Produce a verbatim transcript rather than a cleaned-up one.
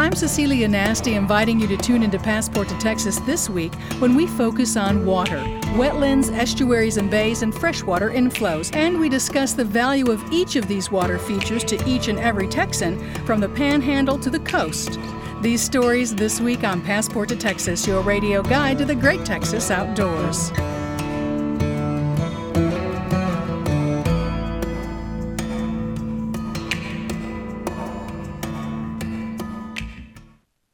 I'm Cecilia Nasty, inviting you to tune into Passport to Texas this week when we focus on water, wetlands, estuaries and bays, and freshwater inflows. And we discuss the value of each of these water features to each and every Texan, from the Panhandle to the coast. These stories this week on Passport to Texas, your radio guide to the great Texas outdoors.